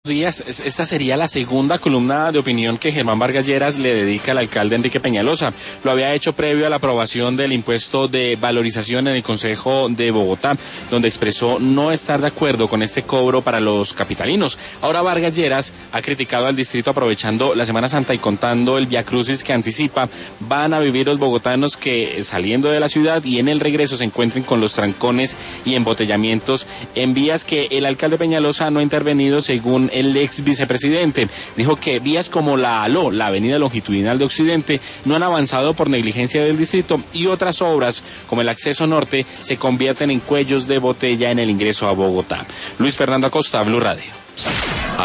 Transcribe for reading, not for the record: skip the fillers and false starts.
Días, esta sería la segunda columna de opinión que Germán Vargas Lleras le dedica al alcalde Enrique Peñalosa. Lo había hecho previo a la aprobación del impuesto de valorización en el Consejo de Bogotá, donde expresó no estar de acuerdo con este cobro para los capitalinos. Ahora Vargas Lleras ha criticado al distrito aprovechando la Semana Santa y contando el viacrucis que anticipa van a vivir los bogotanos que saliendo de la ciudad y en el regreso se encuentren con los trancones y embotellamientos en vías que el alcalde Peñalosa no ha intervenido según el ex vicepresidente. Dijo que vías como la ALO, la avenida longitudinal de Occidente, no han avanzado por negligencia del distrito y otras obras como el acceso norte se convierten en cuellos de botella en el ingreso a Bogotá. Luis Fernando Acosta, Blue Radio.